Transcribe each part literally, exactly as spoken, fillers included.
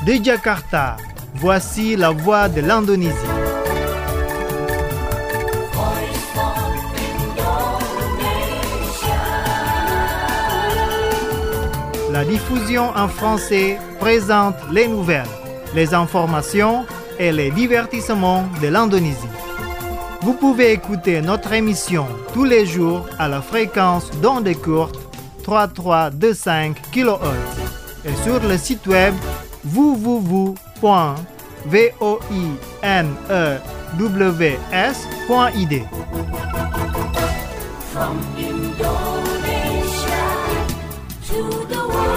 De Jakarta, voici la voix de l'Indonésie. La diffusion en français présente les nouvelles, les informations et les divertissements de l'Indonésie. Vous pouvez écouter notre émission tous les jours à la fréquence d'onde courte trente-trois vingt-cinq kilohertz et sur le site web w w w point voinews point i d. From Indonesia to the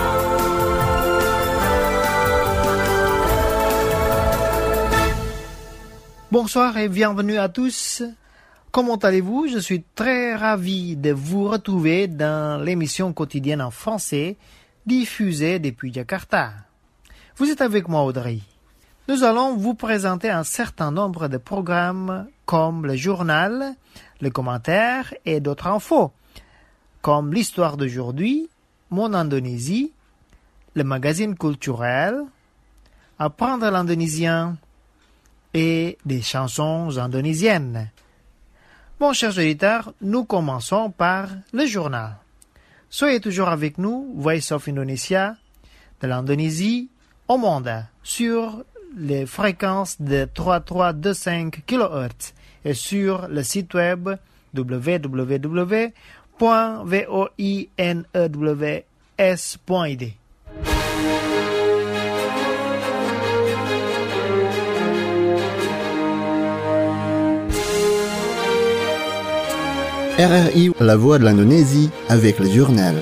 Bonsoir et bienvenue à tous. Comment allez-vous? Je suis très ravi de vous retrouver dans l'émission quotidienne en français diffusée depuis Jakarta. Vous êtes avec moi, Audrey. Nous allons vous présenter un certain nombre de programmes comme le journal, le commentaire et d'autres infos, comme l'histoire d'aujourd'hui, mon Indonésie, le magazine culturel, apprendre l'indonésien, et des chansons indonésiennes. Bon, chers auditeurs, nous commençons par le journal. Soyez toujours avec nous, Voice of Indonesia, de l'Indonésie au monde, sur les fréquences de trente-trois vingt-cinq kilohertz et sur le site web w w w point voinews point i d. R R I, la voix de l'Indonésie, avec le journal.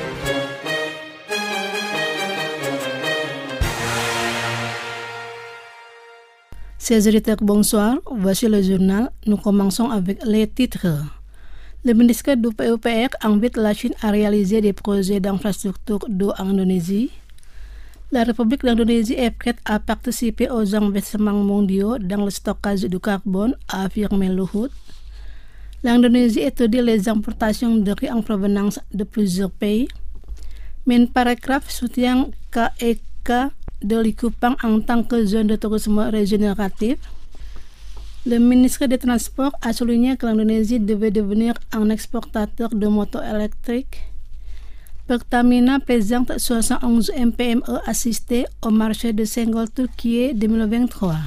Chers auditeurs, bonsoir. Voici le journal. Nous commençons avec les titres. Le ministre du P U P R invite la Chine à réaliser des projets d'infrastructure d'eau en Indonésie. La République d'Indonésie est prête à participer aux investissements mondiaux dans le stockage du carbone, a affirmé Luhut. L'Indonésie étudie les importations de riz en provenance de plusieurs pays. Minparekraf soutient K E K de Likupang en tant que zone de tourisme régénératif. Le ministre des Transports a souligné que l'Indonésie devait devenir un exportateur de motos électriques. Pertamina présente soixante et onze M P M E assistés au marché de Senggol Turquie deux mille vingt-trois.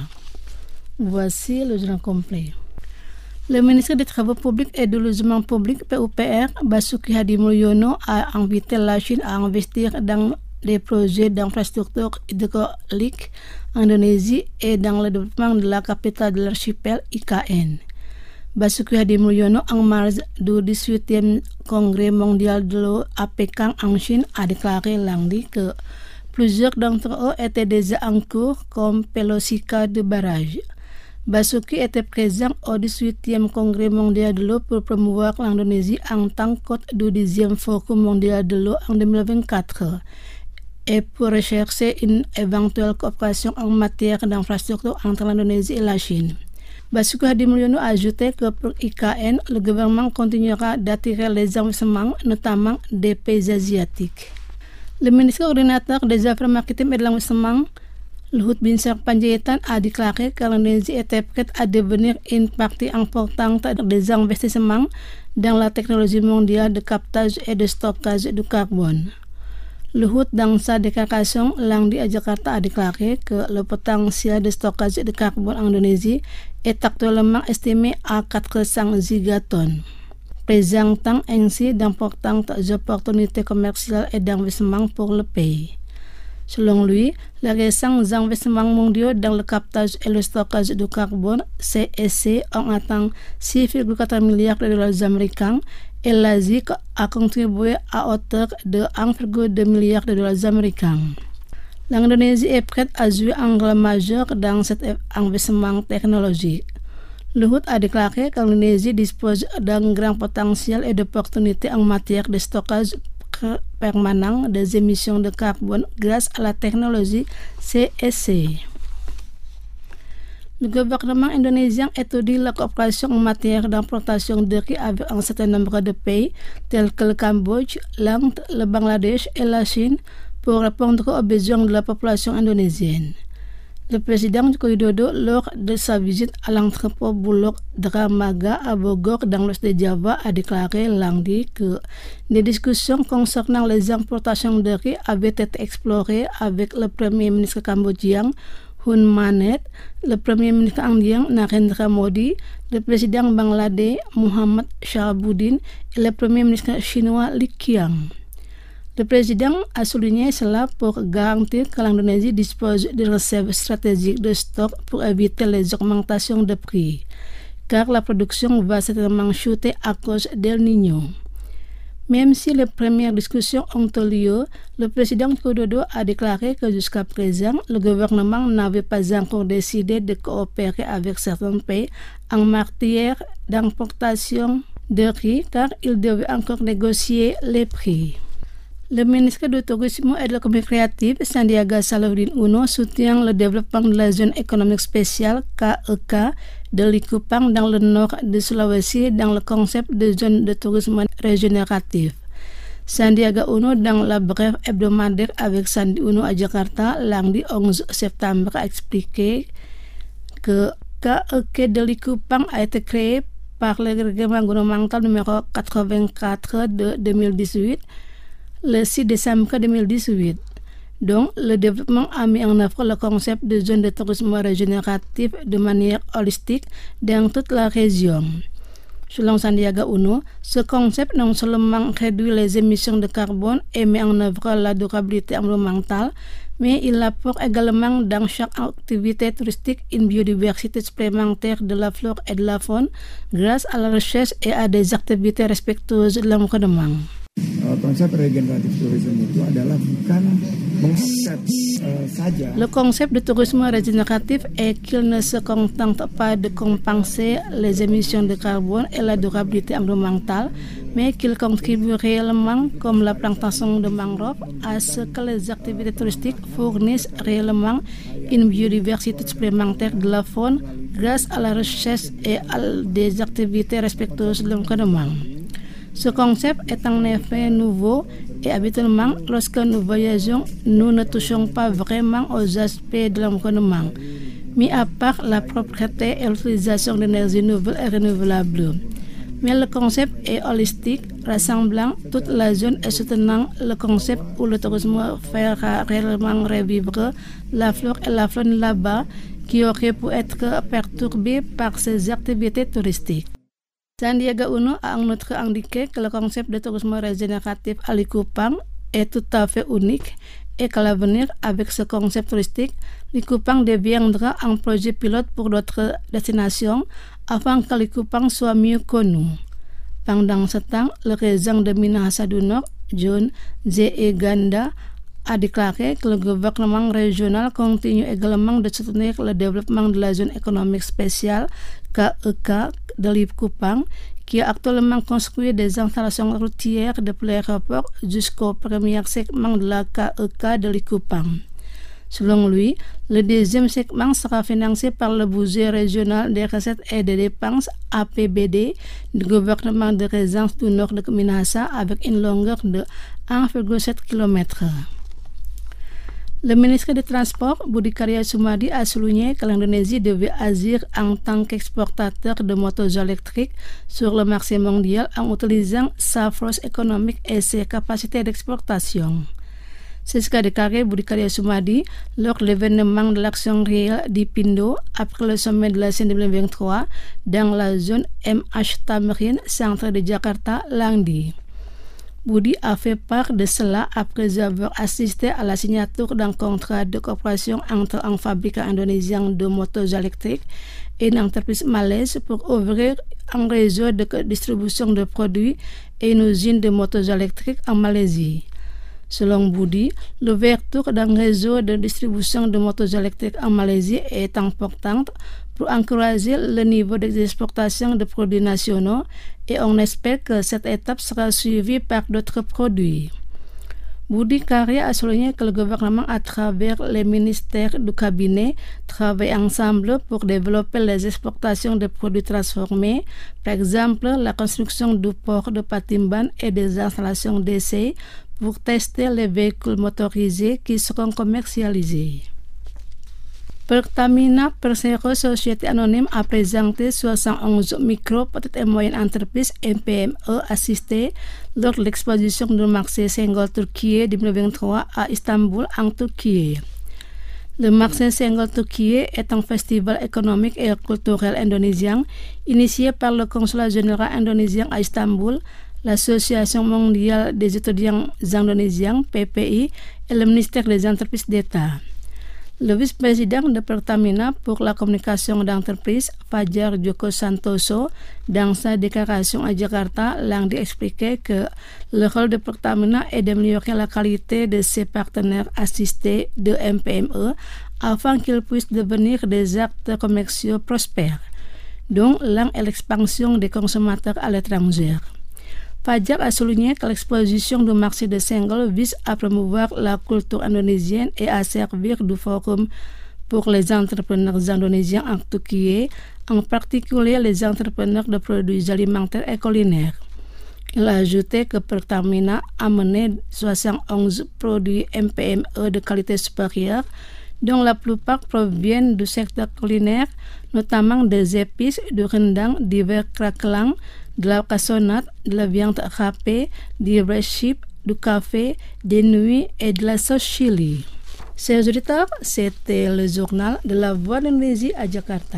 Voici le journal complet. Le ministre des Travaux publics et du Logement public, P U P R, Basuki Hadi Mulyono, a invité la Chine à investir dans des projets d'infrastructure hydraulique en Indonésie et dans le développement de la capitale de l'archipel I K N. Basuki Hadi Mulyono, en marge du dix-huitième congrès mondial de l'eau à Pékin en Chine, a déclaré lundi que plusieurs d'entre eux étaient déjà en cours, comme Pelosika de barrage. Basuki était présent au dix-huitième congrès mondial de l'eau pour promouvoir l'Indonésie en tant qu'hôte du dixième forum mondial de l'eau en deux mille vingt-quatre et pour rechercher une éventuelle coopération en matière d'infrastructure entre l'Indonésie et la Chine. Basuki Hadi Mulyono a ajouté que pour I K N, le gouvernement continuera d'attirer les investissements, notamment des pays asiatiques. Le ministre coordinateur des Affaires maritimes et de l'investissement, Luhut Binsar Panjaitan, a déclaré que l'Indonésie était prête à devenir une partie importante des investissements dans la technologie mondiale de captage et de stockage du carbone. Luhut, dans sa déclaration lundi à Jakarta, a déclaré que le potentiel de stockage de carbone en Indonésie est actuellement estimé à quatre cents gigatonnes, présentant ainsi d'importantes opportunités commerciales et d'investissement pour le pays. Selon lui, les récents investissements mondiaux dans le captage et le stockage du carbone, C S C, ont atteint six virgule quatre milliards de dollars américains et l'Asie a contribué à hauteur de un virgule deux milliard de dollars américains. L'Indonésie est prête à jouer un rôle majeur dans cet investissement technologique. Luhut a déclaré que l'Indonésie dispose d'un grand potentiel et d'opportunités en matière de stockage permanent des émissions de carbone grâce à la technologie C S C. Le gouvernement indonésien étudie la coopération en matière d'importation de riz avec un certain nombre de pays tels que le Cambodge, l'Inde, le Bangladesh et la Chine pour répondre aux besoins de la population indonésienne. Le président Joko Widodo, lors de sa visite à l'entrepôt Bulog Dramaga à Bogor dans l'ouest de Java, a déclaré lundi que des discussions concernant les importations de riz avaient été explorées avec le premier ministre cambodgien Hun Manet, le premier ministre indien Narendra Modi, le président bangladais Muhammad Shahabuddin et le premier ministre chinois Li Qiang. Le président a souligné cela pour garantir que l'Indonésie dispose de réserves stratégiques de stock pour éviter les augmentations de prix, car la production va certainement chuter à cause d'El Niño. Même si les premières discussions ont eu lieu, le président Widodo a déclaré que jusqu'à présent, le gouvernement n'avait pas encore décidé de coopérer avec certains pays en matière d'importation de riz, car il devait encore négocier les prix. Le ministre du Tourisme et de l'économie créative, Sandiaga Salahuddin Uno, soutient le développement de la zone économique spéciale K E K de Likupang dans le nord de Sulawesi dans le concept de zone de tourisme régénératif. Sandiaga Uno, dans la brève hebdomadaire avec Sandi Uno à Jakarta, lundi onze septembre, a expliqué que K E K de Likupang a été créé par le règlement gouvernemental numéro quatre-vingt-quatre de deux mille dix-huit le six décembre deux mille dix-huit. Donc, le développement a mis en œuvre le concept de zone de tourisme régénératif de manière holistique dans toute la région. Selon Sandiaga Uno, ce concept non seulement réduit les émissions de carbone et met en œuvre la durabilité environnementale, mais il apporte également dans chaque activité touristique une biodiversité supplémentaire de la flore et de la faune grâce à la recherche et à des activités respectueuses de l'environnement. Konsep regeneratif tourisme itu adalah bukan mengangkat uh, saja. Le concept de tourisme régénératif est qu'il ne se contente pas de compenser les émissions de carbone et la durabilité environnementale, mais qu'il contribue réellement, comme la plantation de mangroves, à ce que les activités touristiques fournissent réellement une biodiversité supplémentaire de la faune grâce à la recherche et à des activités respectueuses de l'environnement. Ce concept est en effet nouveau et habituellement, lorsque nous voyageons, nous ne touchons pas vraiment aux aspects de l'environnement, mis à part la propreté et l'utilisation d'énergies nouvelles et renouvelables. Mais le concept est holistique, rassemblant toute la zone et soutenant le concept où le tourisme fera réellement revivre la flore et la faune là-bas qui auraient pu être perturbées par ces activités touristiques. Sandiaga Uno a en outre indiqué que le concept de tourisme régénératif à Likupang est tout à fait unique et qu'à l'avenir, avec ce concept touristique, Likupang deviendra un projet pilote pour d'autres destinations afin que Likupang soit mieux connu. Pendant ce temps, le président de Minahasa du Nord, John Zee Ganda, a déclaré que le gouvernement régional continue également de soutenir le développement de la zone économique spéciale K E K de Likupang, qui a actuellement construit des installations routières depuis l'aéroport jusqu'au premier segment de la K E K de Likupang. Selon lui, le deuxième segment sera financé par le budget régional des recettes et des dépenses A P B D du gouvernement de Régence du Nord de Minahasa avec une longueur de un virgule sept kilomètres. Le ministre des Transports, Budi Karya Sumadi, a souligné que l'Indonésie devait agir en tant qu'exportateur de motos électriques sur le marché mondial en utilisant sa force économique et ses capacités d'exportation. C'est ce qu'a déclaré Budi Karya Sumadi lors de l'événement de l'action réelle d'Ipindo après le sommet de la C N deux mille vingt-trois dans la zone M H Tamrin, centre de Jakarta, lundi. Budi a fait part de cela après avoir assisté à la signature d'un contrat de coopération entre un fabricant indonésien de motos électriques et une entreprise malaise pour ouvrir un réseau de distribution de produits et une usine de motos électriques en Malaisie. Selon Budi, l'ouverture d'un réseau de distribution de motos électriques en Malaisie est importante pour encourager le niveau d'exportation de produits nationaux et on espère que cette étape sera suivie par d'autres produits. Budi Karya a souligné que le gouvernement, à travers les ministères du cabinet, travaille ensemble pour développer les exportations de produits transformés, par exemple la construction du port de Patimban et des installations d'essai pour tester les véhicules motorisés qui seront commercialisés. Pertamina Persero Société Anonyme a présenté soixante et onze micro, petites et moyennes entreprises M P M E assistées lors de l'exposition du marché Senggol Turquie deux mille vingt-trois à Istanbul en Turquie. Le marché Senggol Turquie est un festival économique et culturel indonésien initié par le consulat général indonésien à Istanbul, l'Association mondiale des étudiants indonésiens P P I et le ministère des entreprises d'État. Le vice-président de Pertamina pour la communication d'entreprise, Fajar Joko Santoso, dans sa déclaration à Jakarta, l'a expliqué que le rôle de Pertamina est d'améliorer la qualité de ses partenaires assistés de M P M E afin qu'ils puissent devenir des acteurs commerciaux prospères, dont l'un est l'expansion des consommateurs à l'étranger. Fajar a souligné que l'exposition du marché de Senggol vise à promouvoir la culture indonésienne et à servir de forum pour les entrepreneurs indonésiens en Turquie, en particulier les entrepreneurs de produits alimentaires et culinaires. Il a ajouté que Pertamina a mené soixante et onze produits M P M E de qualité supérieure, dont la plupart proviennent du secteur culinaire, notamment des épices, du rendang, divers craquelins, de la cassonade, de la viande râpée, du recipe, du café, des nouilles et de la sauce chili. Chers auditeurs, c'était le journal de la Voix d'Indonésie à Jakarta.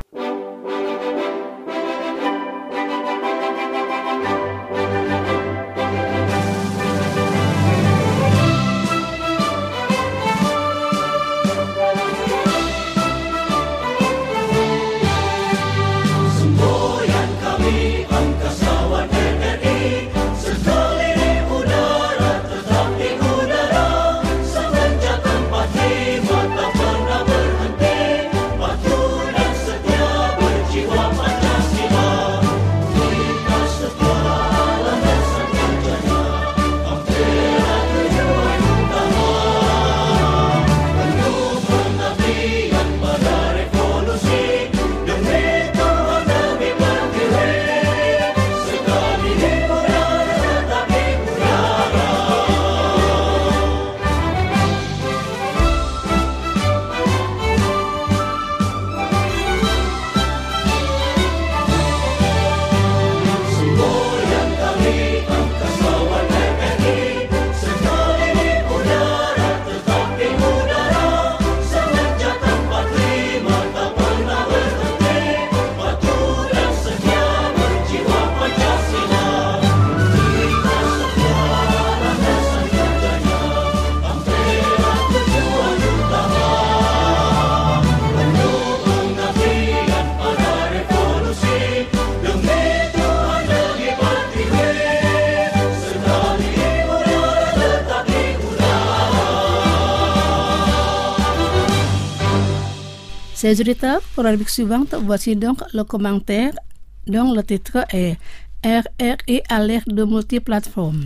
Chers auditeurs, pour la rubrique suivante, voici donc le commentaire dont le titre est R R I alerte de multiplateforme.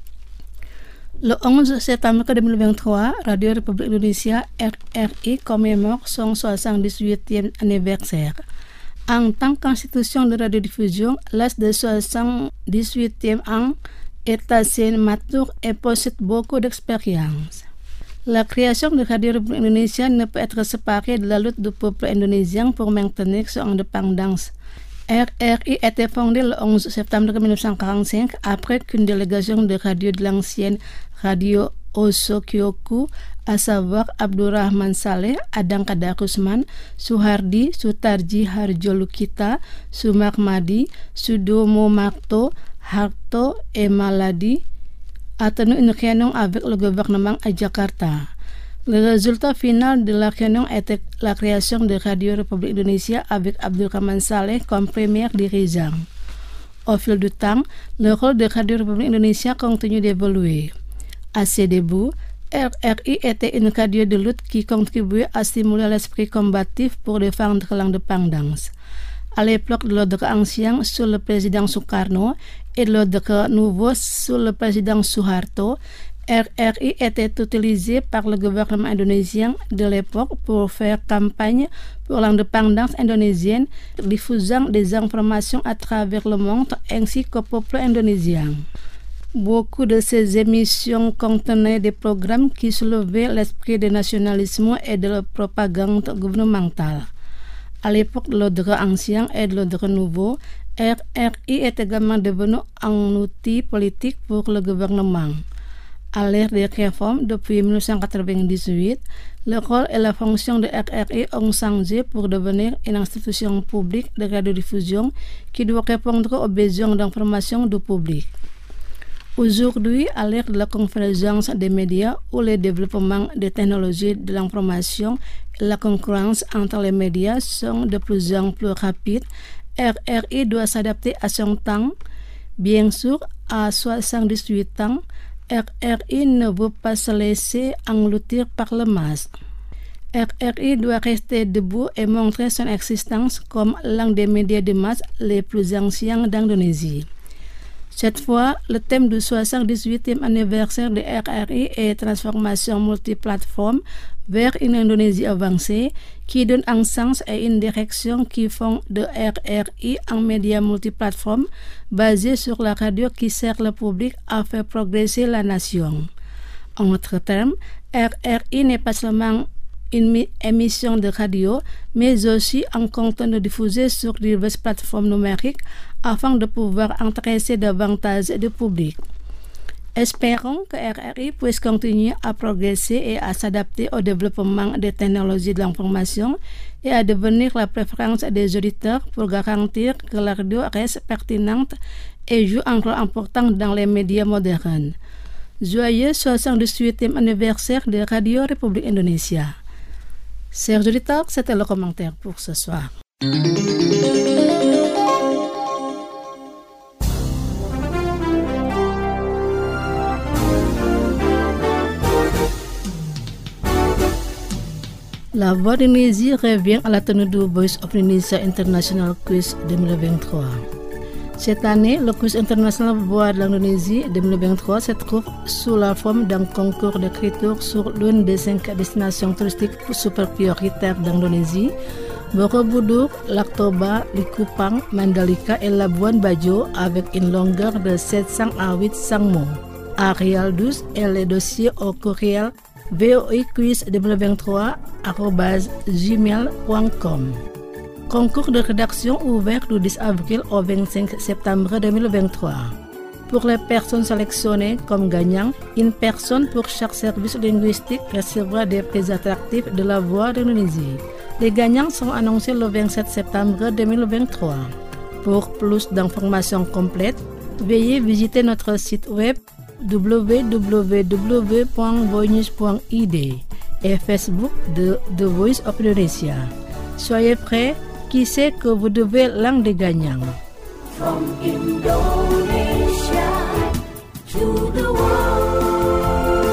Le onze septembre deux mille vingt-trois, Radio République Indonésia R R I commémore son soixante-dix-huitième anniversaire. En tant qu'institution de radiodiffusion, l'âge de soixante-dix-huitième an est assez mature et possède beaucoup d'expérience. La création de Radio République Indonésia ne peut être séparée de la lutte du peuple indonésien pour maintenir son indépendance. R R I a été fondée le onze septembre mille neuf cent quarante-cinq après qu'une délégation de radio de l'ancienne Radio Osokyoku, à savoir Abdurrahman Saleh, Adang Kadarusman, Suhardi, Sutarji Harjolukita, Sumarmadi, Sudomo Marto, Harto et Maladi, a tenu une réunion avec le gouvernement à Jakarta. Le résultat final de la réunion était la création de Radio République Indonésia avec Abdurrahman Saleh comme premier dirigeant. Au fil du temps, le rôle de Radio République Indonésia continue d'évoluer. À ses débuts, R R I était une radio de lutte qui contribuait à stimuler l'esprit combatif pour défendre l'indépendance. À l'époque de l'ordre ancien sous le président Sukarno et de l'ordre nouveau sous le président Suharto, R R I était utilisé par le gouvernement indonésien de l'époque pour faire campagne pour l'indépendance indonésienne, diffusant des informations à travers le monde ainsi qu'au peuple indonésien. Beaucoup de ces émissions contenaient des programmes qui soulevaient l'esprit du nationalisme et de la propagande gouvernementale. À l'époque de l'ordre ancien et de l'ordre nouveau, R R I est également devenu un outil politique pour le gouvernement. À l'ère des réformes, depuis dix-neuf cent quatre-vingt-dix-huit, le rôle et la fonction de R R I ont changé pour devenir une institution publique de radiodiffusion qui doit répondre aux besoins d'information du public. Aujourd'hui, à l'ère de la convergence des médias où le développement des technologies de l'information et la concurrence entre les médias sont de plus en plus rapides, R R I doit s'adapter à son temps. Bien sûr, à soixante-dix-huit ans, R R I ne veut pas se laisser engloutir par le masse. R R I doit rester debout et montrer son existence comme l'un des médias de masse les plus anciens d'Indonésie. Cette fois, le thème du soixante-dix-huitième anniversaire de R R I est transformation multiplateforme vers une Indonésie avancée qui donne un sens et une direction qui font de R R I un média multiplateforme basé sur la radio qui sert le public à faire progresser la nation. En d'autres termes, R R I n'est pas seulement une émission de radio, mais aussi un contenu diffusé sur diverses plateformes numériques afin de pouvoir intéresser davantage de public. Espérons que R R I puisse continuer à progresser et à s'adapter au développement des technologies de l'information et à devenir la préférence des auditeurs pour garantir que la radio reste pertinente et joue un rôle important dans les médias modernes. Joyeux soixante-dix-huitième anniversaire de Radio République Indonésia. Chers auditeurs, c'était le commentaire pour ce soir. La Voix d'Indonésie revient à la tenue du Voice of Indonesia International Quiz deux mille vingt-trois. Cette année, le Quiz international Voix de l'Indonésie deux mille vingt-trois se trouve sous la forme d'un concours d'écriture sur l'une des cinq destinations touristiques super prioritaires d'Indonésie, Borobudur, Lac Toba, Likupang, Mandalika et Labuan Bajo avec une longueur de sept cents à huit cents mots. Arial douze et les dossiers au courriel voiquiz deux mille vingt-trois arobase gmail point com. Concours de rédaction ouvert du dix avril au vingt-cinq septembre deux mille vingt-trois. Pour les personnes sélectionnées comme gagnants, une personne pour chaque service linguistique recevra des prix attractifs de la Voix d'Indonésie. Les gagnants sont annoncés le vingt-sept septembre deux mille vingt-trois. Pour plus d'informations complètes, veuillez visiter notre site web w w w point voinews point i d et Facebook de The Voice of Indonesia. Soyez prêts, qui sait que vous devez l'un des gagnants. From Indonesia to the world.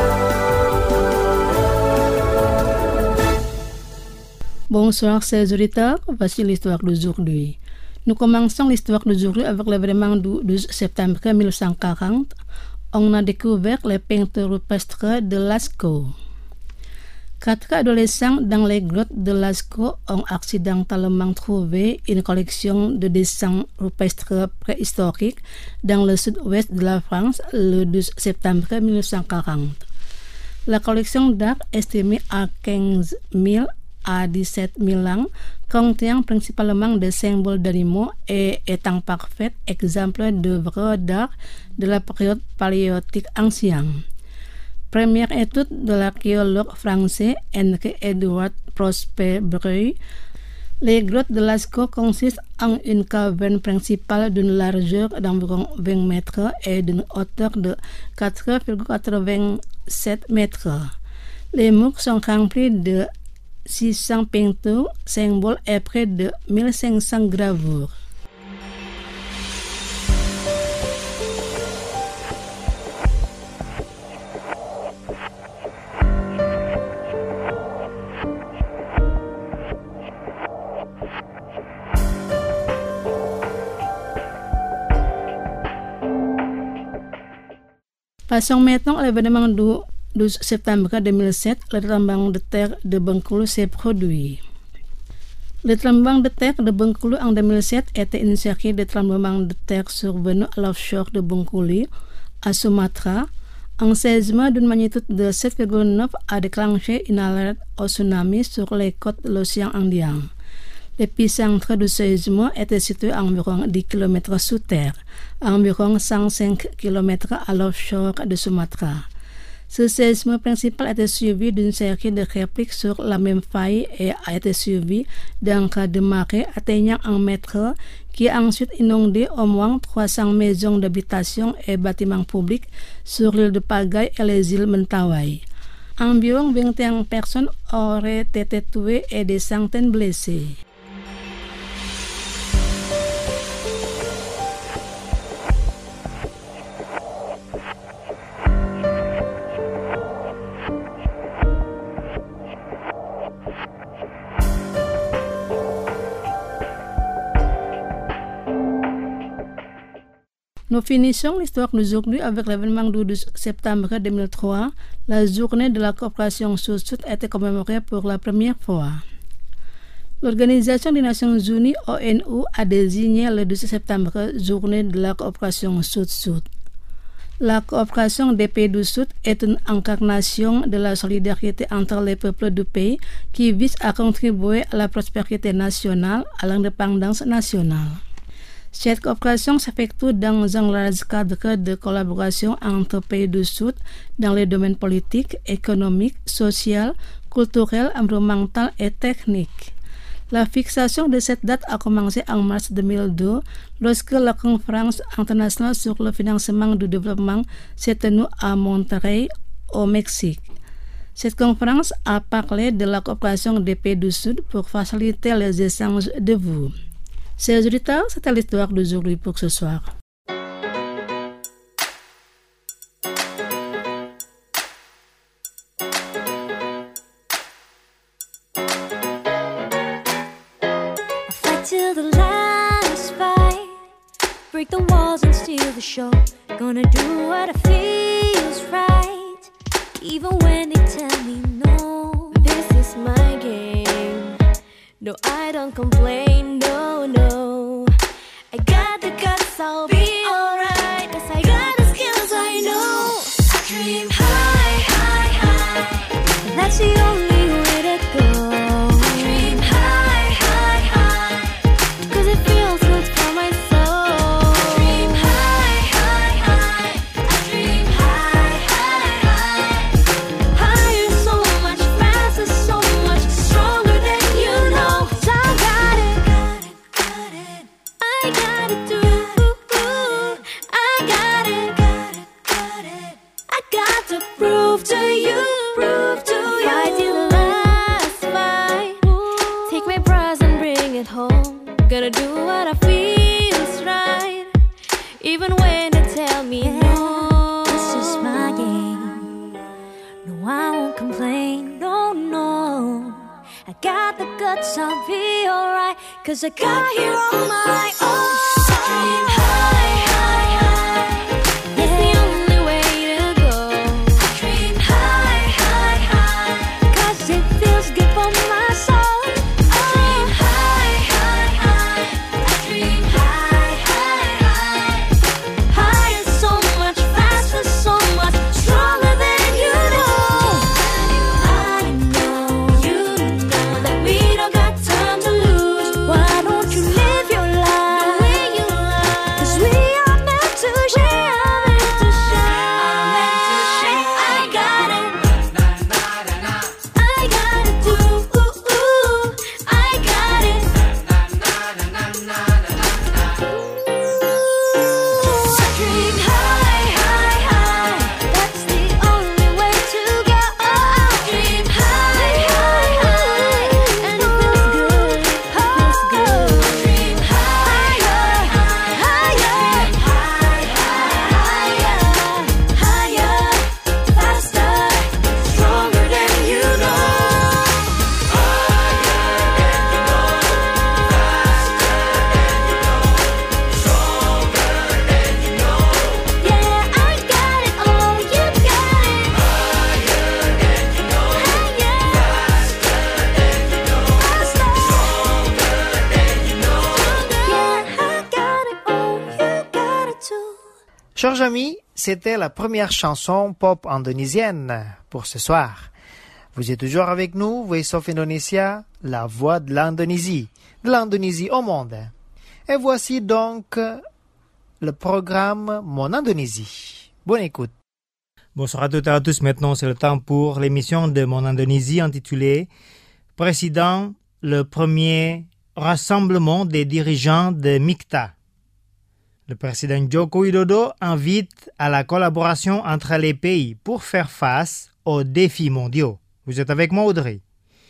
Bonsoir chers auditeurs, voici l'histoire d'aujourd'hui. Nous commençons l'histoire d'aujourd'hui avec l'événement du douze septembre mille cent quarante. On a découvert les peintures rupestres de Lascaux. Quatre adolescents dans les grottes de Lascaux ont accidentellement trouvé une collection de dessins rupestres préhistoriques dans le sud-ouest de la France le douze septembre mille cent quarante. La collection d'art, estimée à quinze mille à dix-sept mille ans, contient principalement des symboles d'animaux et est un parfait exemple d'œuvres d'art de la période paléolithique ancienne. Première étude de l'archéologue français Henri Edouard Prosper Breuil, les grottes de Lascaux consistent en une caverne principale d'une largeur d'environ vingt mètres et d'une hauteur de quatre virgule quatre-vingt-sept mètres. Les murs sont remplis de six cents peintures, symboles et près de mille cinq cents gravures. Passons maintenant à l'événement du douze septembre deux mille sept, le tremblement de terre de Bengkulu s'est produit. Le tremblement de terre de Bengkulu en deux mille sept était une série de tremblements de terre survenus à l'offshore de Bengkulu, à Sumatra. Un séisme d'une magnitude de sept virgule neuf a déclenché une alerte au tsunami sur les côtes de l'océan Indien. L'épicentre du séisme était situé à environ dix kilomètres sous terre, à environ cent cinq kilomètres à l'offshore de Sumatra. Ce séisme principal a été suivi d'une série de répliques sur la même faille et a été suivi d'un cas de marée atteignant un mètre qui a ensuite inondé au moins trois cents maisons d'habitation et bâtiments publics sur l'île de Pagaï et les îles Mentawai. Environ vingt et une personnes auraient été tuées et des centaines blessées. Nous finissons l'histoire d'aujourd'hui avec l'événement du douze septembre deux mille trois. La journée de la coopération Sud-Sud a été commémorée pour la première fois. L'Organisation des Nations Unies, O N U, a désigné le douze septembre journée de la coopération Sud-Sud. La coopération des pays du Sud est une incarnation de la solidarité entre les peuples du pays qui vise à contribuer à la prospérité nationale, à l'indépendance nationale. Cette coopération s'effectue dans un large cadre de collaboration entre pays du Sud dans les domaines politiques, économiques, sociaux, culturels, environnementaux et techniques. La fixation de cette date a commencé en mars deux mille deux lorsque la conférence internationale sur le financement du développement s'est tenue à Monterrey, au Mexique. Cette conférence a parlé de la coopération des pays du Sud pour faciliter les échanges de vues. Chers auditeurs, c'était l'histoire d'aujourd'hui pour ce soir. Fight till the last fight, break the walls and steal the show. Gonna do what feels right, even when they tell me no. This is my game. No, I don't complain, no, no. I got the guts, I'll be alright, 'cause I got the skills, I know. I dream high, high, high. That's the only way to go. I dream high, high, high. 'Cause it feels good for my soul. I dream high, high, high. I dream high, high, high. Higher, so much faster, so much stronger than you know. So I got it, got it, got it. I got it too. I got it, got it, got it. I got to prove to you, prove to you. Fight till the last fight. Take my prize and bring it home. Gonna do what I feels right, even when they tell me no. This is my game. No, I won't complain, no, no. I got the guts, I'll be alright, 'cause I got here on my own. Dream high, high, high. That's the only way to go. Dream high, high, high. 'Cause it feels good for my soul. Dream high, high, high. I dream high, high, high. Higher, so much faster, so much stronger than you know. I know, you know that we don't got time to lose. Why don't you live your life? Chers amis, c'était la première chanson pop indonésienne pour ce soir. Vous êtes toujours avec nous, Voice of Indonesia, la voix de l'Indonésie, de l'Indonésie au monde. Et voici donc le programme Mon Indonésie. Bonne écoute. Bonsoir à toutes et à tous. Maintenant, c'est le temps pour l'émission de Mon Indonésie intitulée Président, le premier rassemblement des dirigeants de MIKTA. Le président Joko Widodo invite à la collaboration entre les pays pour faire face aux défis mondiaux. Vous êtes avec moi, Audrey.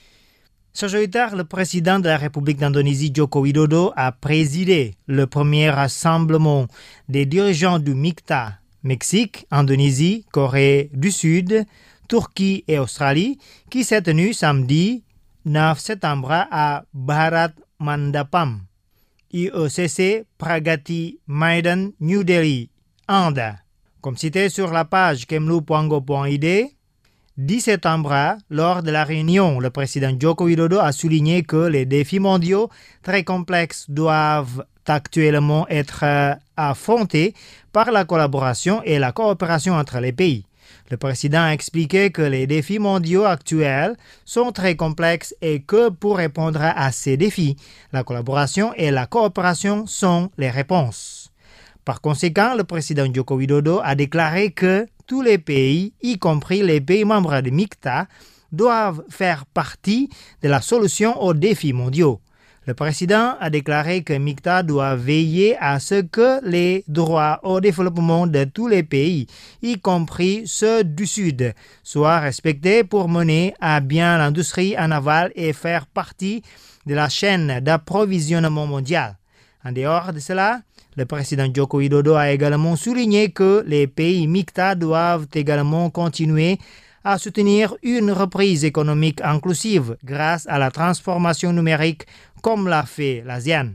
Ce jeudi tard, le président de la République d'Indonésie, Joko Widodo, a présidé le premier rassemblement des dirigeants du MIKTA, Mexique, Indonésie, Corée du Sud, Turquie et Australie, qui s'est tenu samedi neuf septembre à Bharat Mandapam, I E C C Pragati Maidan, New Delhi, Inde. Comme cité sur la page kemlu point go point i d, dix septembre, lors de la réunion, le président Joko Widodo a souligné que les défis mondiaux très complexes doivent actuellement être affrontés par la collaboration et la coopération entre les pays. Le président a expliqué que les défis mondiaux actuels sont très complexes et que pour répondre à ces défis, la collaboration et la coopération sont les réponses. Par conséquent, le président Joko Widodo a déclaré que tous les pays, y compris les pays membres de MIKTA, doivent faire partie de la solution aux défis mondiaux. Le président a déclaré que MIKTA doit veiller à ce que les droits au développement de tous les pays, y compris ceux du Sud, soient respectés pour mener à bien l'industrie en aval et faire partie de la chaîne d'approvisionnement mondial. En dehors de cela, le président Joko Widodo a également souligné que les pays MIKTA doivent également continuer à soutenir une reprise économique inclusive grâce à la transformation numérique comme l'a fait l'ASEAN.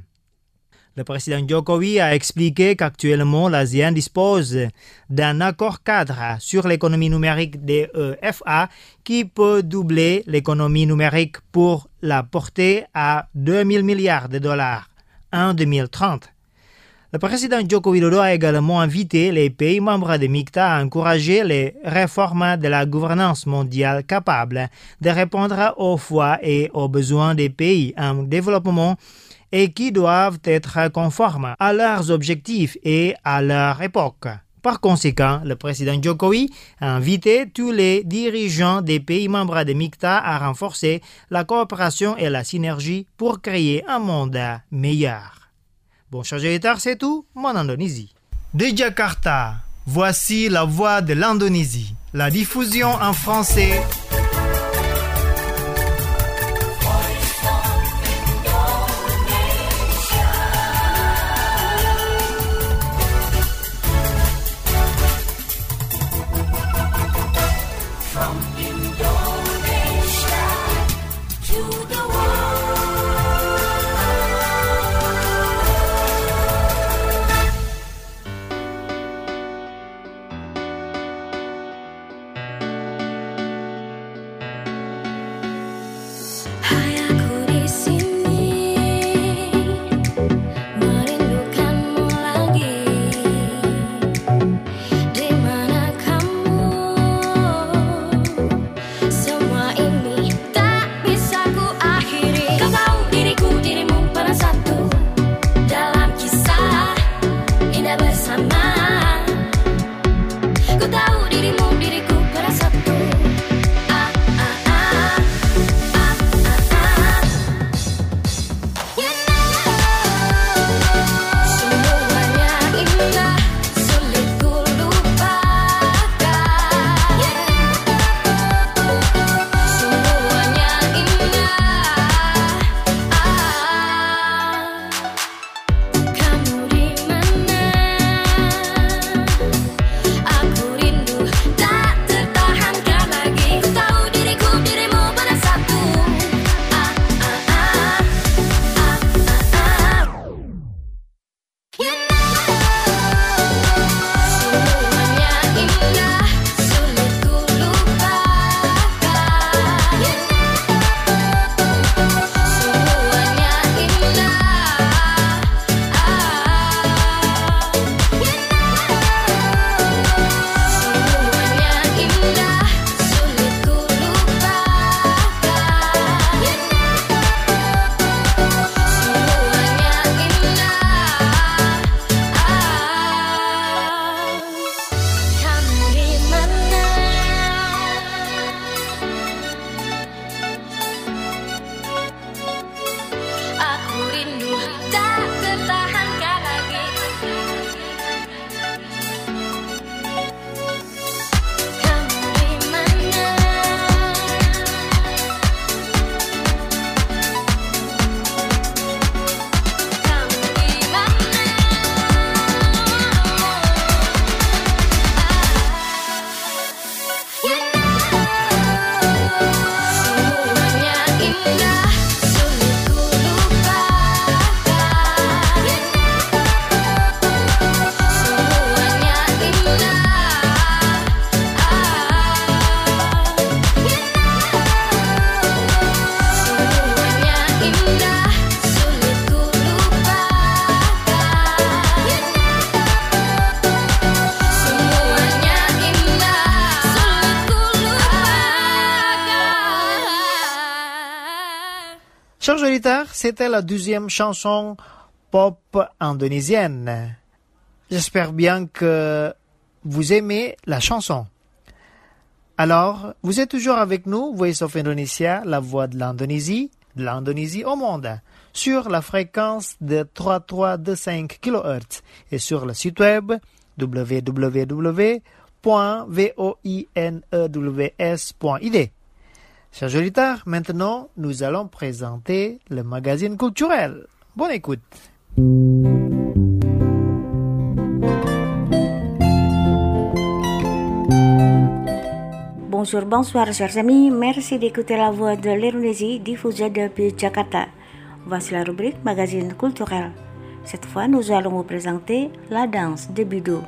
Le président Jokowi a expliqué qu'actuellement l'ASEAN dispose d'un accord cadre sur l'économie numérique D E F A qui peut doubler l'économie numérique pour la porter à deux mille milliards de dollars en deux mille trente. Le président Joko Widodo a également invité les pays membres de MIKTA à encourager les réformes de la gouvernance mondiale capables de répondre aux fois et aux besoins des pays en développement et qui doivent être conformes à leurs objectifs et à leur époque. Par conséquent, le président Jokowi a invité tous les dirigeants des pays membres de MIKTA à renforcer la coopération et la synergie pour créer un monde meilleur. Bon, chers auditeurs, c'est tout, Mon Indonésie. De Jakarta, voici la voix de l'Indonésie. La diffusion en français. auditeurs, c'était la deuxième chanson pop indonésienne. J'espère bien que vous aimez la chanson. Alors, vous êtes toujours avec nous, Voice of Indonesia, la voix de l'Indonésie, de l'Indonésie au monde, sur la fréquence de trois mille trois cent vingt-cinq kilohertz et sur le site web w w w point voinews point i d. Chers auditeurs, maintenant, nous allons présenter le magazine culturel. Bonne écoute. Bonjour, bonsoir chers amis, merci d'écouter la voix de l'Indonésie diffusée depuis Jakarta. Voici la rubrique magazine culturel. Cette fois, nous allons vous présenter la danse de Bidu.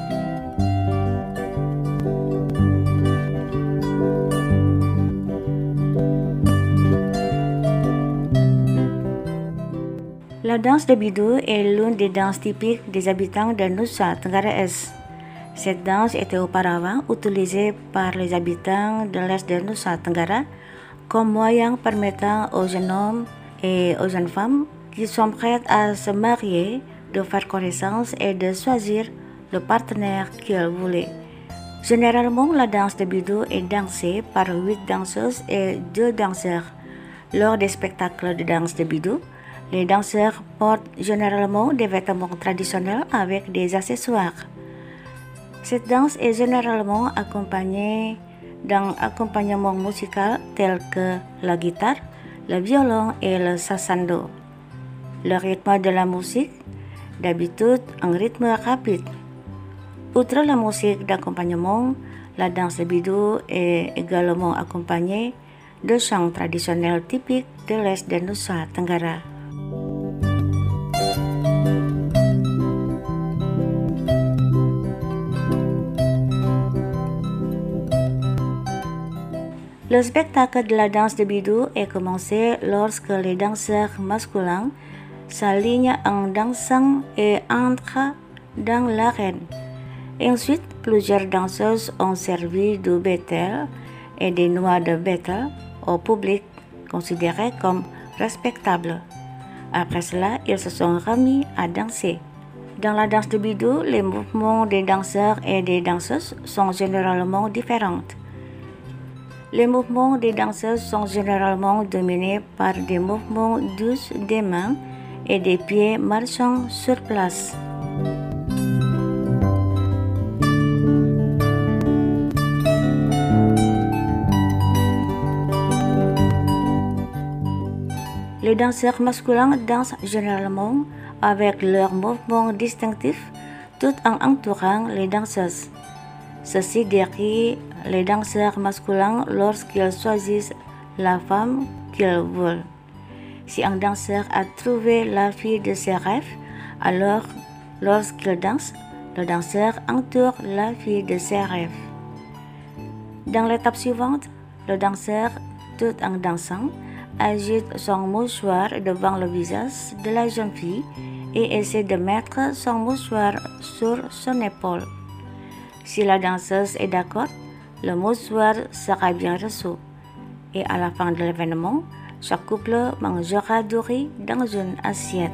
La danse de Bidu est l'une des danses typiques des habitants de Nusa Tenggara Est. Cette danse était auparavant utilisée par les habitants de l'Est de Nusa Tenggara comme moyen permettant aux jeunes hommes et aux jeunes femmes qui sont prêts à se marier de faire connaissance et de choisir le partenaire qu'ils voulaient. Généralement, la danse de Bidu est dansée par huit danseuses et deux danseurs. Lors des spectacles de danse de Bidu, les danseurs portent généralement des vêtements traditionnels avec des accessoires. Cette danse est généralement accompagnée d'un accompagnement musical tel que la guitare, le violon et le sasando. Le rythme de la musique, d'habitude un rythme rapide. Outre la musique d'accompagnement, la danse de Bidu est également accompagnée de chants traditionnels typiques de l'Est de Nusa Tenggara. Le spectacle de la danse de Bidu est commencé lorsque les danseurs masculins s'alignent en dansant et entrent dans l'arène. Ensuite, plusieurs danseuses ont servi du bétel et des noix de bétel au public considéré comme respectable. Après cela, ils se sont remis à danser. Dans la danse de Bidu, les mouvements des danseurs et des danseuses sont généralement différents. Les mouvements des danseuses sont généralement dominés par des mouvements doux des mains et des pieds marchant sur place. Les danseurs masculins dansent généralement avec leurs mouvements distinctifs tout en entourant les danseuses. Ceci décrit les danseurs masculins lorsqu'ils choisissent la femme qu'ils veulent. Si un danseur a trouvé la fille de ses rêves, alors lorsqu'il danse, le danseur entoure la fille de ses rêves. Dans l'étape suivante, le danseur, tout en dansant, agite son mouchoir devant le visage de la jeune fille et essaie de mettre son mouchoir sur son épaule. Si la danseuse est d'accord, le mouchoir sera bien reçu. Et à la fin de l'événement, chaque couple mangera du riz dans une assiette.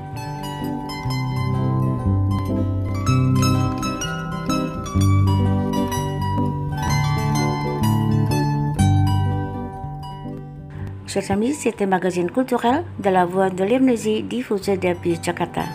Chers amis, c'était Magazine culturel de la Voix de l'Indonésie diffusé depuis Jakarta.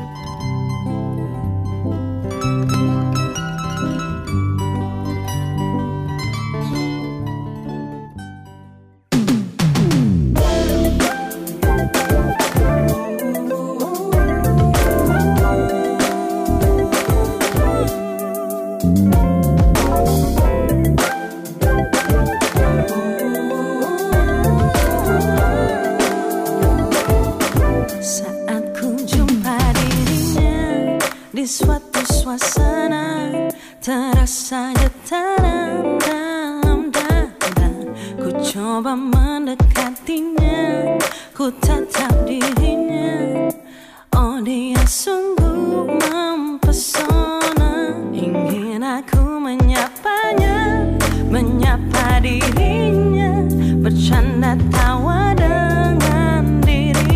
Di suatu suasana terasa getaran dalam dada. Ku coba mendekatinya, ku tatap dirinya. Oh, dia sungguh mempesona. Ingin aku menyapanya, menyapa dirinya, bercanda tawa dengan dirinya.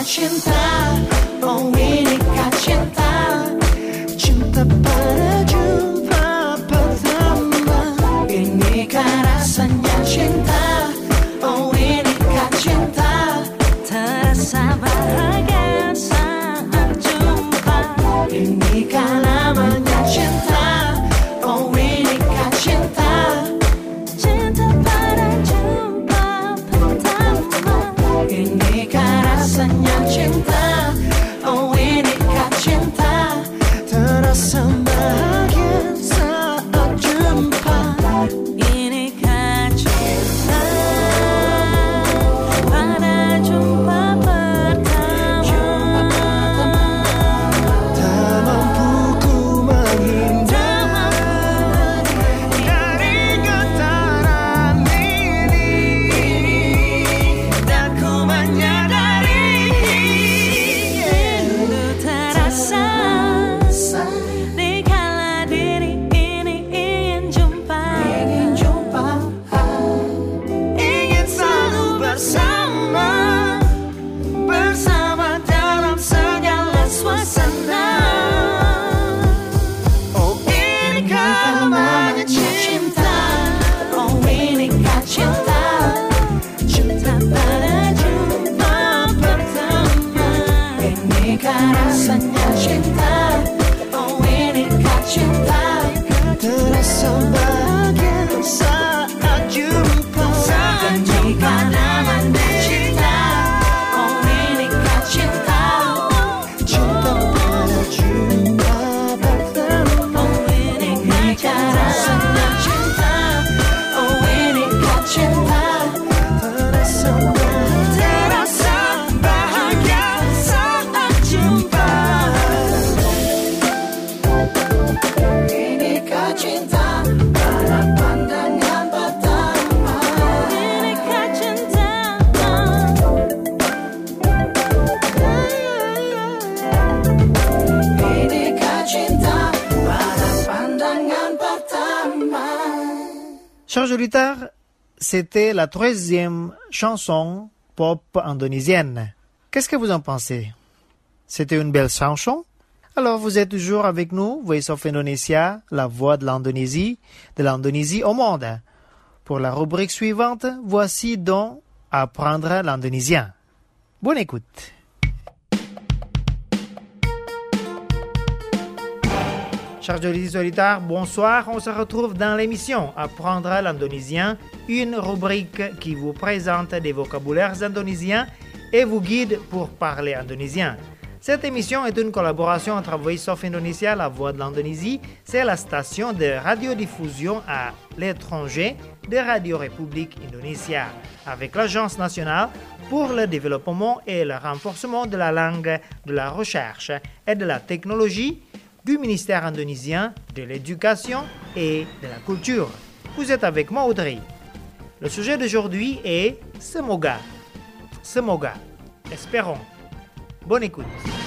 cinta, oh inikah cinta, cinta pada jumpa pertama. Inikah rasanya cinta, oh inikah cinta, terasa bahagia saat jumpa. Inikah namanya cinta, oh inikah cinta, cinta pada jumpa pertama. Inikah rasanya cinta, oh inikah cinta, terasa bahagia saat jumpa. Inikah cinta pada jumpa pertama. Tak mampu ku menghindar dari getaran ini, dan ku menyadari itu terasa dikala diri ini ingin jumpa, ingin jumpa, ingin selalu bersama, bersama dalam segala suasana. Oh inikah namanya cinta, oh inikah cinta, cinta pada jumpa pertama. Inikah rasanya cinta, oh inikah cinta, terasa bahagia saat jumpa. Inikah namanya cinta, oh inikah cinta, cinta pada jumpa pertama. Inikah rasanya cinta, oh inikah cinta, terasa bahagia, terasa bahagia saat jumpa. Inikah cinta pada pandangan pertama. Inikah cinta, inikah cinta pada pandangan pertama. Chers auditeurs, c'était la troisième chanson pop indonésienne. Qu'est-ce que vous en pensez? C'était une belle chanson? Alors vous êtes toujours avec nous, Voice of Indonesia, la voix de l'Indonésie, de l'Indonésie au monde. Pour la rubrique suivante, voici donc Apprendre l'indonésien. Bonne écoute. Chers auditeurs, bonsoir. On se retrouve dans l'émission Apprendre l'indonésien, une rubrique qui vous présente des vocabulaires indonésiens et vous guide pour parler indonésien. Cette émission est une collaboration entre Voice of Indonesia, la voix de l'Indonésie, c'est la station de radiodiffusion à l'étranger de Radio République Indonésia, avec l'Agence nationale pour le développement et le renforcement de la langue, de la recherche et de la technologie du ministère indonésien de l'Éducation et de la Culture. Vous êtes avec moi, Audrey. Le sujet d'aujourd'hui est Semoga. Semoga. Espérons. Bonne écoute.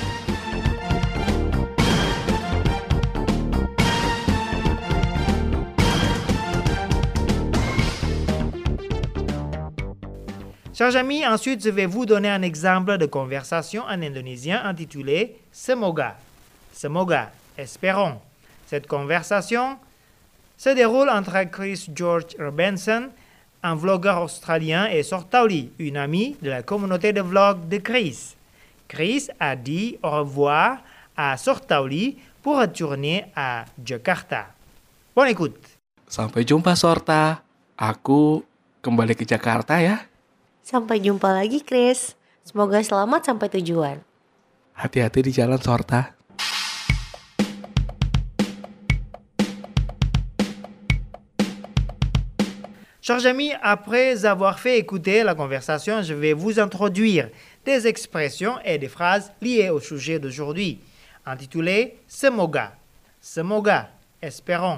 Chers amis, ensuite je vais vous donner un exemple de conversation en indonésien intitulé Semoga. Semoga, espérons. Cette conversation se déroule entre Chris George Robinson, un vlogueur australien, et Sortauli, une amie de la communauté de vlog de Chris. Chris a dit au revoir à Sortauli pour retourner à Jakarta. Bonne écoute. Sampai jumpa Sorta. Aku kembali ke Jakarta ya. Sampai jumpa lagi Chris. Semoga selamat sampai tujuan. Hati-hati di jalan Sorta. Chers amis, après avoir fait écouter la conversation, je vais vous introduire des expressions et des phrases liées au sujet d'aujourd'hui, intitulées Semoga. Semoga, espérons.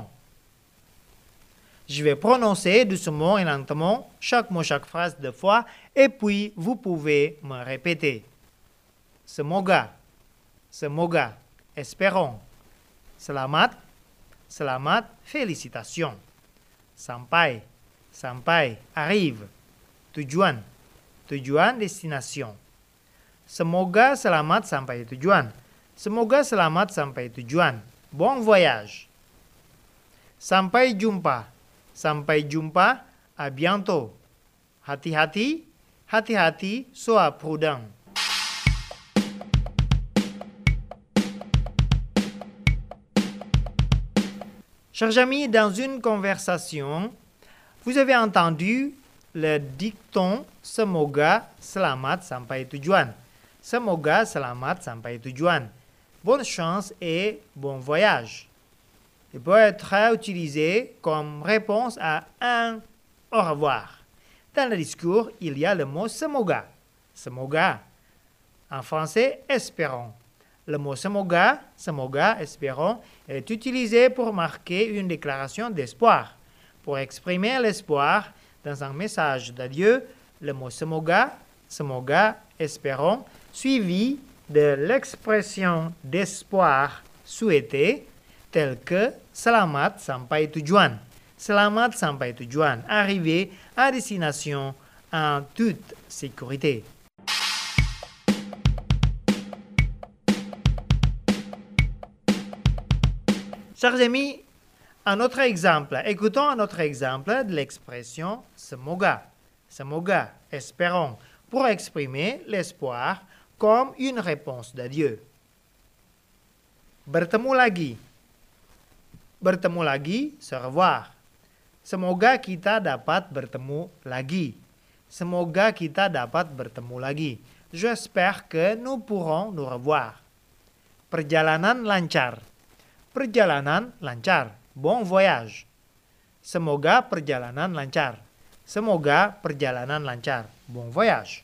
Je vais prononcer doucement et lentement chaque mot, chaque phrase deux fois, et puis vous pouvez me répéter. Semoga, semoga, espérons. Selamat, selamat, félicitations. Sampai, sampai, arrive. Tujuan, tujuan, destination. Semoga selamat sampai tujuan. Semoga selamat sampai tujuan. Bon voyage. Sampai jumpa. Sampai jumpa. À bientôt. Hati-hati. Hati-hati. Sois prudent. Chers amis, dans une conversation, vous avez entendu le dicton Semoga selamat sampai tujuan. Semoga selamat sampai tujuan. Bonne chance et bon voyage. Il peut être utilisé comme réponse à un au revoir. Dans le discours, il y a le mot semoga. Semoga. En français, espérons. Le mot semoga, semoga, espérons, est utilisé pour marquer une déclaration d'espoir. Pour exprimer l'espoir dans un message d'adieu, le mot semoga, semoga, espérons, suivi de l'expression d'espoir souhaité, telle que selamat sampai tujuan. Selamat sampai tujuan, arriver à destination en toute sécurité. Chers amis, un autre exemple. Écoutons un autre exemple de l'expression semoga. Semoga, espérons, pour exprimer l'espoir comme une réponse d'adieu. Bertemu lagi. Bertemu lagi, se revoir. Semoga kita dapat bertemu lagi. Semoga kita dapat bertemu lagi. J'espère que nous pourrons nous revoir. Perjalanan lancar. Perjalanan lancar. Bon voyage. Semoga perjalanan lancar. Semoga perjalanan lancar. Bon voyage.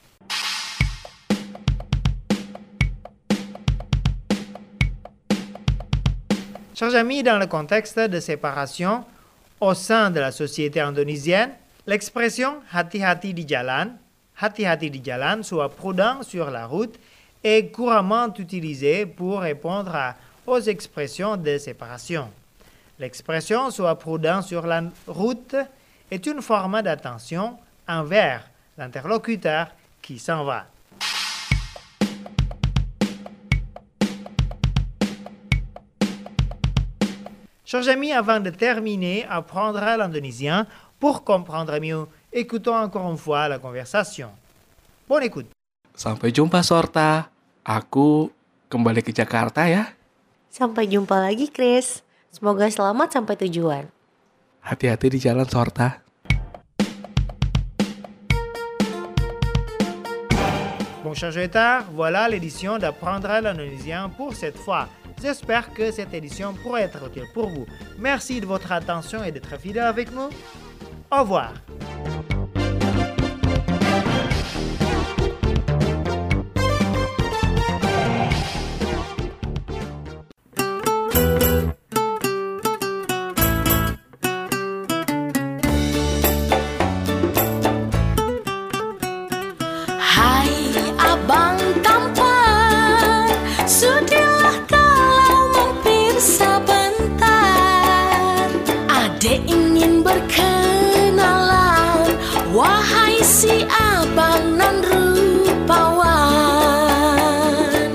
Chers amis, dans le contexte de séparation au sein de la société indonésienne, l'expression hati-hati di jalan, hati-hati di jalan, soit prudent sur la route, est couramment utilisée pour répondre à, aux expressions de séparation. L'expression soit prudent sur la route est une forme d'attention envers l'interlocuteur qui s'en va. Chers amis, avant de terminer, apprendre l'indonésien pour comprendre mieux. Écoutons encore une fois la conversation. Bonne écoute. Sampai jumpa, Sorta. Aku kembali ke Jakarta ya. Sampai jumpa lagi, Chris. Semoga selamat sampai tujuan. Hati-hati di jalan, Sorta. Bon, chers auditeurs, voilà l'édition d'apprendre l'indonésien pour cette fois. J'espère que cette édition pourra être utile pour vous. Merci de votre attention et d'être fidèle avec nous. Au revoir. Si abang nan rupawan.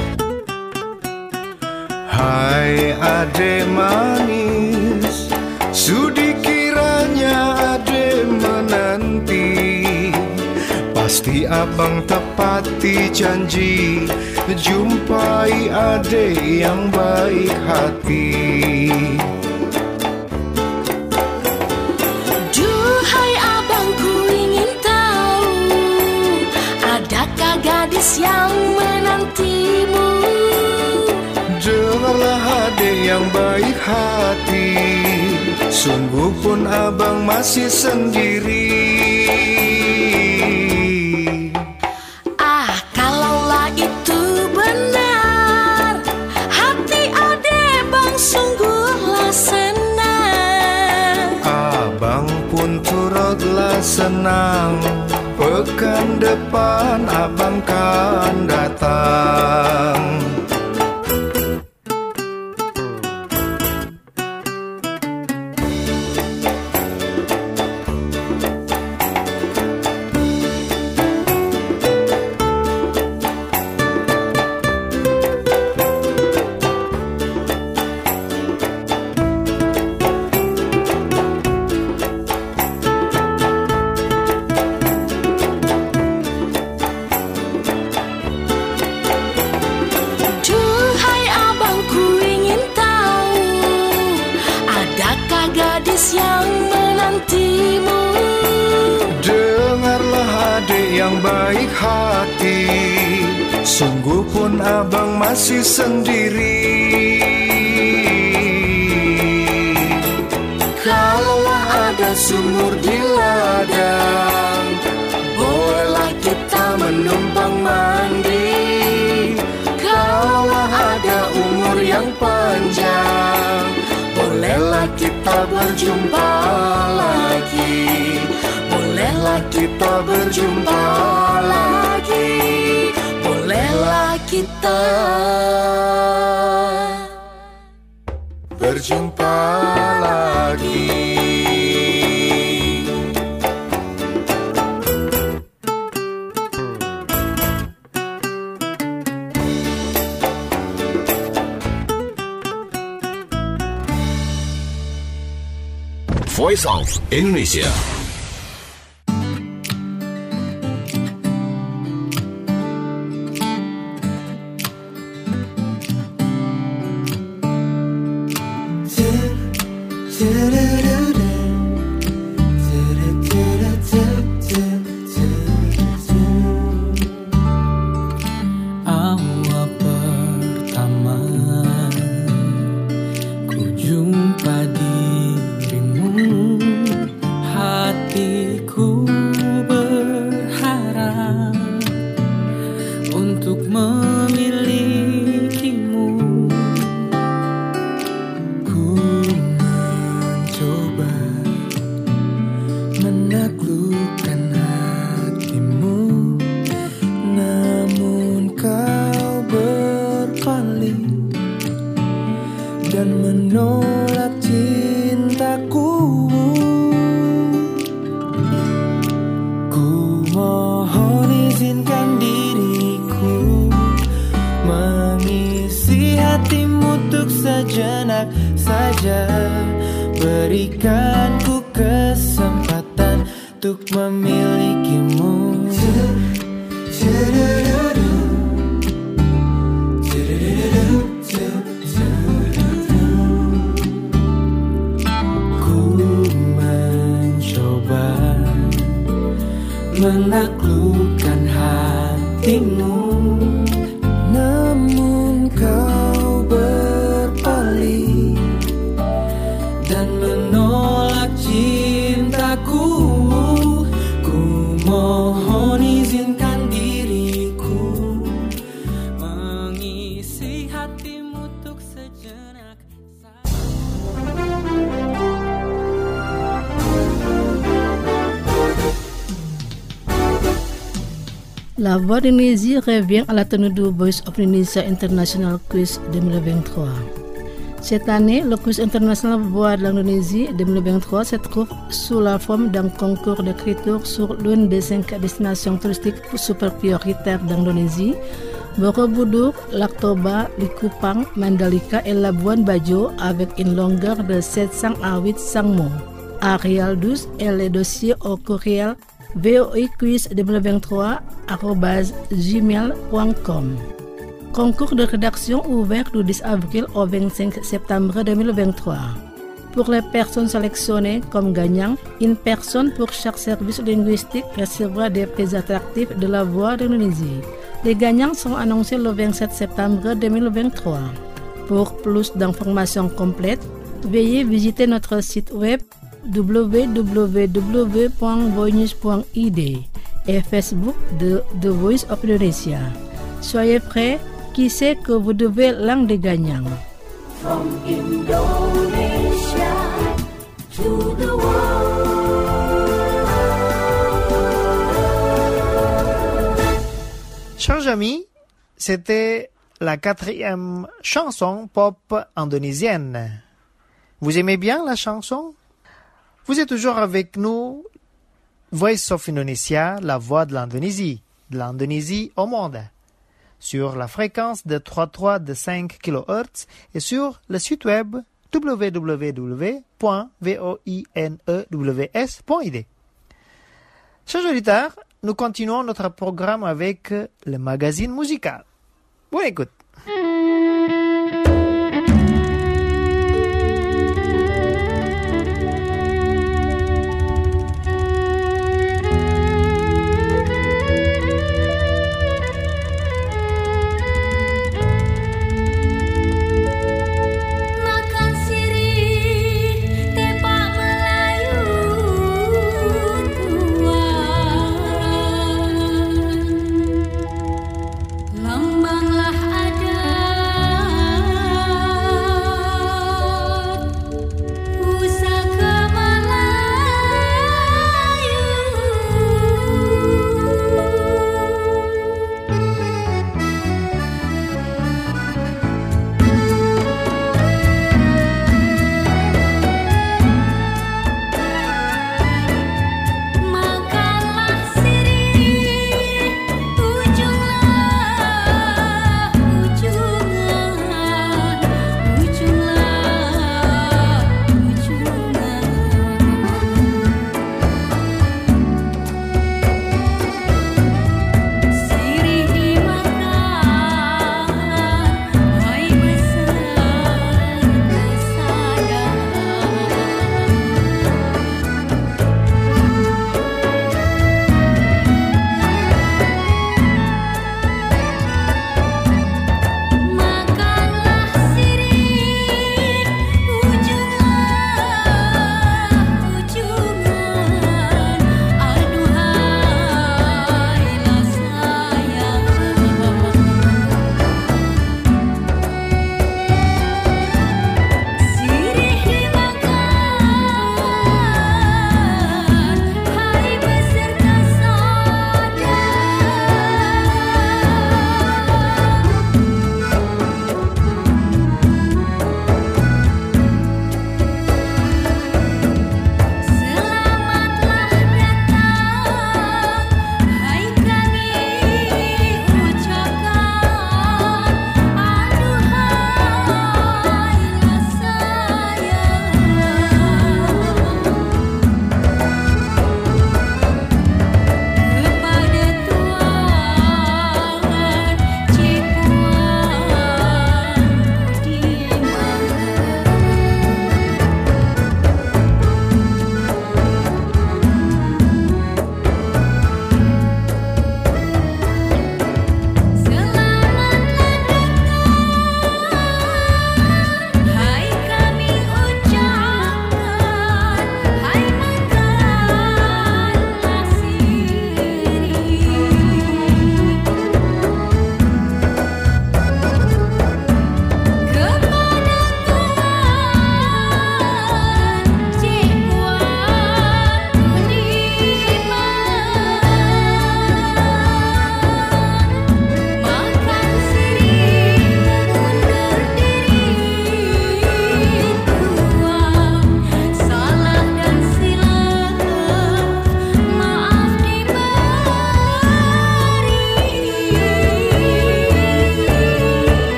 Hai ade manis, sudi kiranya ade menanti. Pasti abang tepati janji, jumpai ade yang baik hati. Gadis yang menantimu, dengarlah ade yang baik hati. Sungguh pun abang masih sendiri. Ah, kalaulah itu benar, hati ade bang sungguhlah senang. Abang pun turutlah senang. Pekan depan abang kan datang. yang menantimu. Dengarlah adik yang baik hati, sungguh pun abang masih sendiri. Kalaulah ada sumur di ladang, bolehlah kita menumpang mandi. Kalaulah ada umur yang panjang, bolehlah kita berjumpa lagi. Bolehlah kita berjumpa lagi. Bolehlah kita berjumpa lagi. Voice of Indonesia. Awal pertama ku jumpa dirimu, hatiku berharap untuk memilikimu. Ku mencoba menaklukkan hatimu, namun kau berpaling dan menolak cintaku. Ku mohon izinkan diriku mengisi hatimu untuk sejenak saja. Berikan ku kesempatan untuk memilikimu. Ku mencoba menaklukkan hatimu, namun kau berpaling dan menolak cintaku. Ku mohon izinkan diriku mengisi hatimu untuk sejenak. La Voix d'Indonésie revient à la tenue du Voice of Indonesia International Quiz deux mille vingt-trois. Cette année, le quiz international Voix de l'Indonésie deux mille vingt-trois se trouve sous la forme d'un concours d'écriture sur l'une des cinq destinations touristiques super prioritaires d'Indonésie: Borobudur, Lac Toba, Likupang, Mandalika et Labuan Bajo, avec une longueur de sept cents à huit cents mots. Arial douze et les dossiers au courriel voiquiz deux mille vingt-trois arobase gmail point com. Concours de rédaction ouvert du dix avril au vingt-cinq septembre deux mille vingt-trois. Pour les personnes sélectionnées comme gagnants, une personne pour chaque service linguistique recevra des prix attractifs de la Voix d'Indonésie. Les gagnants sont annoncés le vingt-sept septembre deux mille vingt-trois. Pour plus d'informations complètes, veuillez visiter notre site web w w w point voinews point i d et Facebook de The Voice of Indonesia. Soyez prêts, qui sait que vous devez l'un des gagnants. From Indonesia to the world. Chers amis, c'était la quatrième chanson pop indonésienne. Vous aimez bien la chanson? Vous êtes toujours avec nous, Voice of Indonesia, la voix de l'Indonésie, de l'Indonésie au monde, sur la fréquence de trente-trois virgule cinq kilohertz et sur le site web w w w point voinews point i d. Chers auditeurs, nous continuons notre programme avec le magazine musical. Bonne écoute.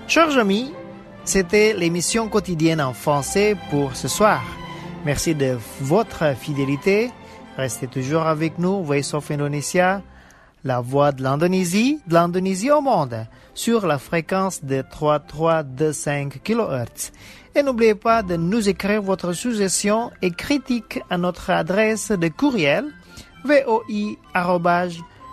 Chers amis, c'était l'émission quotidienne en français pour ce soir. Merci de votre fidélité. Restez toujours avec nous, Voice of Indonesia, la voix de l'Indonésie, de l'Indonésie au monde, sur la fréquence de trois virgule trois deux cinq kilohertz. Et n'oubliez pas de nous écrire votre suggestion et critique à notre adresse de courriel voi arobase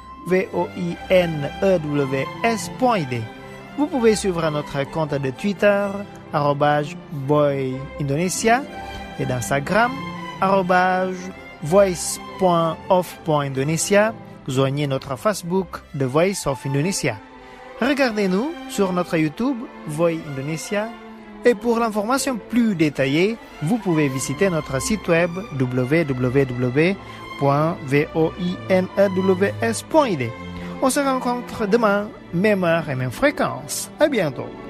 voinewes point i d. Vous pouvez suivre notre compte de Twitter arobase voy indonesia et d'Instagram arobase voice point of point indonesia. Joignez notre Facebook The Voice of Indonesia. Regardez-nous sur notre YouTube Voy Indonesia. Et pour l'information plus détaillée, vous pouvez visiter notre site web w w w point voinewes point i d. On se rencontre demain, même heure et même fréquence. À bientôt.